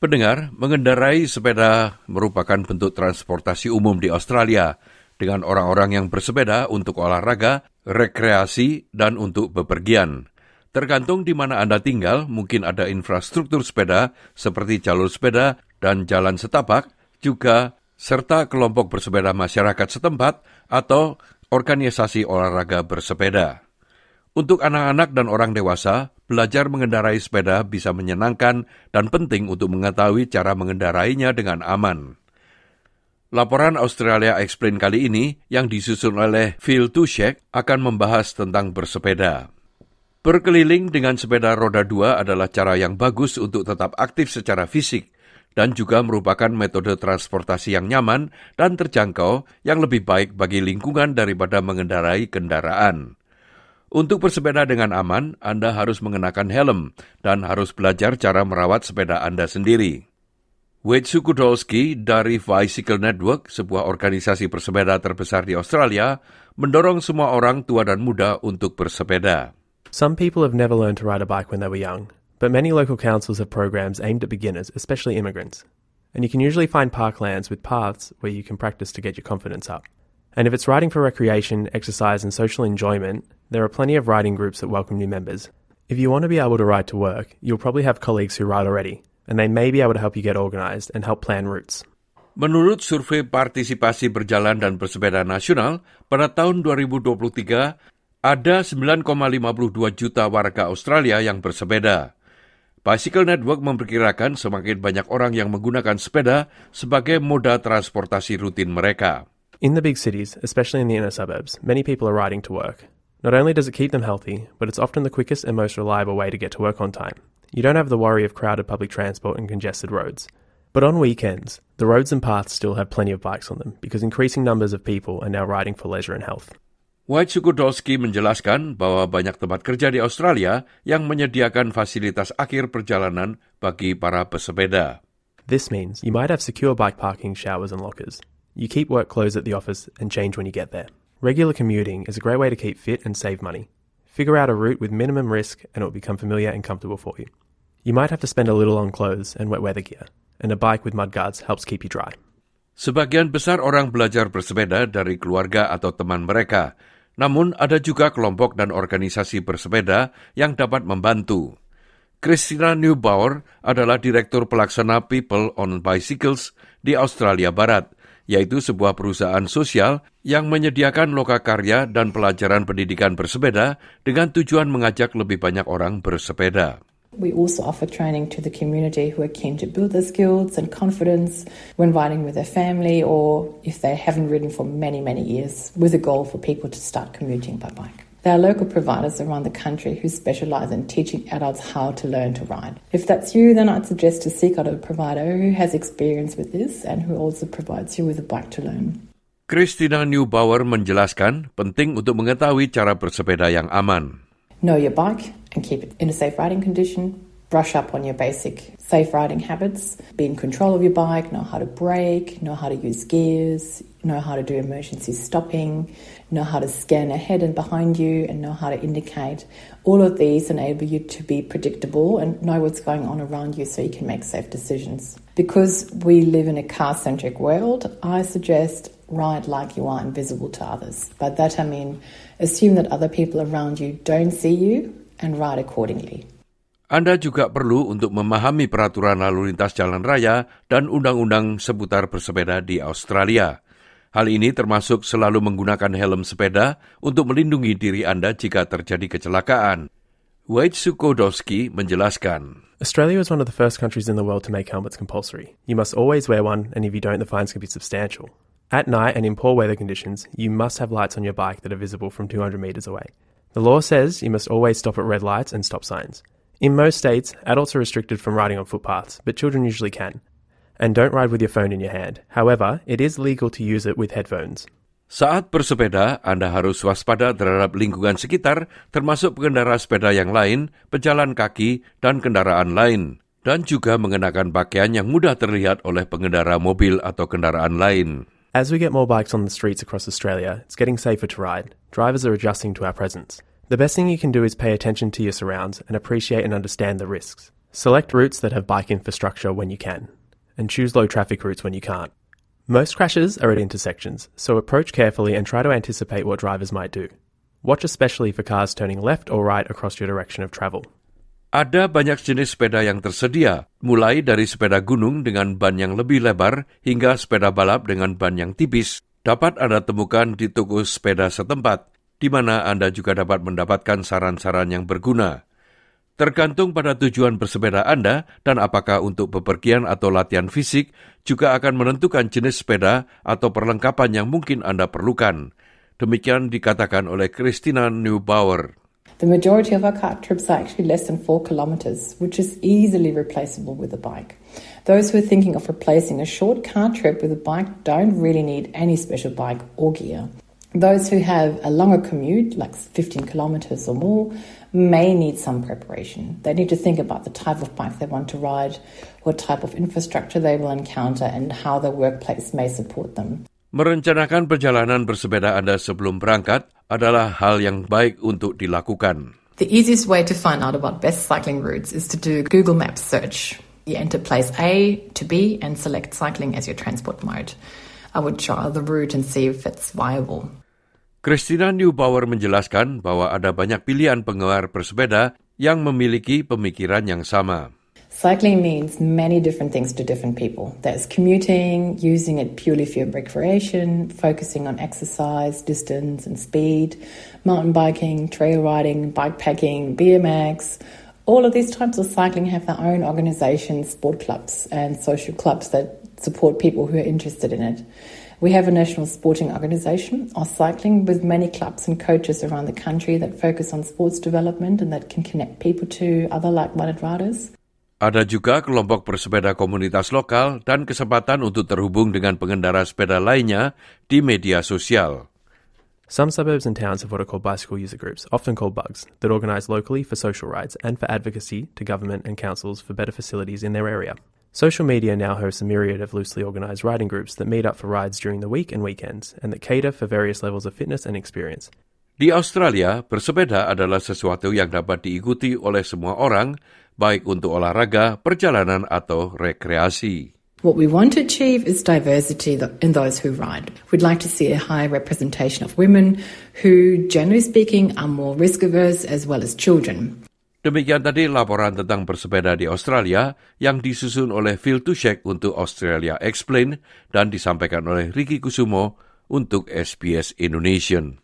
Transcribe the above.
Pendengar, mengendarai sepeda merupakan bentuk transportasi umum di Australia dengan orang-orang yang bersepeda untuk olahraga, rekreasi, dan untuk bepergian. Tergantung di mana Anda tinggal, mungkin ada infrastruktur sepeda seperti jalur sepeda dan jalan setapak, juga serta kelompok bersepeda masyarakat setempat atau organisasi olahraga bersepeda. Untuk anak-anak dan orang dewasa, belajar mengendarai sepeda bisa menyenangkan dan penting untuk mengetahui cara mengendarainya dengan aman. Laporan Australia Explain kali ini yang disusun oleh Phil Tushek akan membahas tentang bersepeda. Berkeliling dengan sepeda roda 2 adalah cara yang bagus untuk tetap aktif secara fisik dan juga merupakan metode transportasi yang nyaman dan terjangkau yang lebih baik bagi lingkungan daripada mengendarai kendaraan. Untuk bersepeda dengan aman, Anda harus mengenakan helm dan harus belajar cara merawat sepeda Anda sendiri. Wade Sukudolski dari Bicycle Network, sebuah organisasi bersepeda terbesar di Australia, mendorong semua orang tua dan muda untuk bersepeda. Some people have never learned to ride a bike when they were young, but many local councils have programs aimed at beginners, especially immigrants. And you can usually find parklands with paths where you can practice to get your confidence up. And if it's riding for recreation, exercise and social enjoyment, there are plenty of riding groups that welcome new members. If you want to be able to ride to work, you'll probably have colleagues who ride already, and they may be able to help you get organised and help plan routes. Menurut survei partisipasi berjalan dan bersepeda nasional, pada tahun 2023, ada 9,52 juta warga Australia yang bersepeda. Bicycle Network memperkirakan semakin banyak orang yang menggunakan sepeda sebagai moda transportasi rutin mereka. In the big cities, especially in the inner suburbs, many people are riding to work. Not only does it keep them healthy, but it's often the quickest and most reliable way to get to work on time. You don't have the worry of crowded public transport and congested roads. But on weekends, the roads and paths still have plenty of bikes on them because increasing numbers of people are now riding for leisure and health. Wade Sukudolski menjelaskan bahwa banyak tempat kerja di Australia yang menyediakan fasilitas akhir perjalanan bagi para pesepeda. This means you might have secure bike parking, showers and lockers. You keep work clothes at the office and change when you get there. Regular commuting is a great way to keep fit and save money. Figure out a route with minimum risk and it will become familiar and comfortable for you. You might have to spend a little on clothes and wet weather gear, and a bike with mudguards helps keep you dry. Sebagian besar orang belajar bersepeda dari keluarga atau teman mereka, namun ada juga kelompok dan organisasi bersepeda yang dapat membantu. Christina Neubauer adalah Direktur Pelaksana People on Bicycles di Australia Barat, yaitu sebuah perusahaan sosial yang menyediakan lokakarya dan pelajaran pendidikan bersepeda dengan tujuan mengajak lebih banyak orang bersepeda. We also offer training to the community who are keen to build their skills and confidence when riding with their family or if they haven't ridden for many, many years, with a goal for people to start commuting by bike. There are local providers around the country who specialise in teaching adults how to learn to ride. If that's you, then I'd suggest to seek out a provider who has experience with this and who also provides you with a bike to learn. Christina Neubauer menjelaskan penting untuk mengetahui cara bersepeda yang aman. Know your bike and keep it in a safe riding condition. Brush up on your basic safe riding habits. Be in control of your bike, know how to brake, know how to use gears, know how to do emergency stopping, know how to scan ahead and behind you, and know how to indicate. All of these enable you to be predictable and know what's going on around you so you can make safe decisions. Because we live in a car-centric world, I suggest ride like you are invisible to others. By that I mean assume that other people around you don't see you and ride accordingly. Anda juga perlu untuk memahami peraturan lalu lintas jalan raya dan undang-undang seputar bersepeda di Australia. Hal ini termasuk selalu menggunakan helm sepeda untuk melindungi diri Anda jika terjadi kecelakaan. Wade Sukudolski menjelaskan. Australia is one of the first countries in the world to make helmets compulsory. You must always wear one, and if you don't, the fines can be substantial. At night and in poor weather conditions, you must have lights on your bike that are visible from 200 metres away. The law says you must always stop at red lights and stop signs. In most states, adults are restricted from riding on footpaths, but children usually can. And don't ride with your phone in your hand. However, it is legal to use it with headphones. Saat bersepeda, Anda harus waspada terhadap lingkungan sekitar, termasuk pengendara sepeda yang lain, pejalan kaki, dan kendaraan lain. Dan juga mengenakan pakaian yang mudah terlihat oleh pengendara mobil atau kendaraan lain. As we get more bikes on the streets across Australia, it's getting safer to ride. Drivers are adjusting to our presence. The best thing you can do is pay attention to your surrounds and appreciate and understand the risks. Select routes that have bike infrastructure when you can, and choose low traffic routes when you can't. Most crashes are at intersections, so approach carefully and try to anticipate what drivers might do. Watch especially for cars turning left or right across your direction of travel. Ada banyak jenis sepeda yang tersedia, mulai dari sepeda gunung dengan ban yang lebih lebar hingga sepeda balap dengan ban yang tipis. Dapat Anda temukan di toko sepeda setempat, di mana Anda juga dapat mendapatkan saran-saran yang berguna. Tergantung pada tujuan bersepeda Anda dan apakah untuk bepergian atau latihan fisik, juga akan menentukan jenis sepeda atau perlengkapan yang mungkin Anda perlukan. Demikian dikatakan oleh Christina Neubauer. The majority of our car trips are actually less than 4 kilometres, which is easily replaceable with a bike. Those who are thinking of replacing a short car trip with a bike don't really need any special bike or gear. Those who have a longer commute, like 15 kilometres or more, may need some preparation. They need to think about the type of bike they want to ride, what type of infrastructure they will encounter, and how their workplace may support them. Merencanakan perjalanan bersepeda Anda sebelum berangkat adalah hal yang baik untuk dilakukan. The easiest way to find out about best cycling routes is to do a Google Maps search. You enter place A to B and select cycling as your transport mode. I would trial the route and see if it's viable. Christina Neubauer menjelaskan bahwa ada banyak pilihan penggemar bersepeda yang memiliki pemikiran yang sama. Cycling means many different things to different people. There's commuting, using it purely for your recreation, focusing on exercise, distance and speed, mountain biking, trail riding, bikepacking, BMX. All of these types of cycling have their own organizations, sport clubs and social clubs that support people who are interested in it. We have a national sporting organisation, AusCycling, with many clubs and coaches around the country that focus on sports development and that can connect people to other like-minded riders. Ada juga kelompok bersepeda komunitas lokal dan kesempatan untuk terhubung dengan pengendara sepeda lainnya di media sosial. Some suburbs and towns have what are called bicycle user groups, often called bugs, that organise locally for social rides and for advocacy to government and councils for better facilities in their area. Social media now hosts a myriad of loosely organised riding groups that meet up for rides during the week and weekends and that cater for various levels of fitness and experience. Di Australia, bersepeda adalah sesuatu yang dapat diikuti oleh semua orang, baik untuk olahraga, perjalanan, atau rekreasi. What we want to achieve is diversity in those who ride. We'd like to see a high representation of women who, generally speaking, are more risk-averse as well as children. Demikian tadi laporan tentang bersepeda di Australia yang disusun oleh Phil Tushek untuk Australia Explained dan disampaikan oleh Ricky Kusumo untuk SBS Indonesian.